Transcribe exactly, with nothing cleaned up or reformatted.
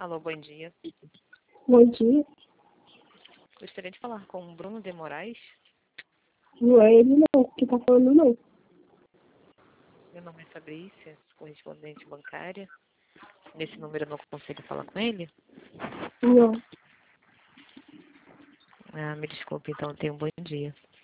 Alô, bom dia. Bom dia. Gostaria de falar com o Bruno de Moraes. Não é ele não, que tá falando não. Meu nome é Fabrícia, correspondente bancária. Nesse número eu não consigo falar com ele? Não. Ah, me desculpe, então tenha um bom dia.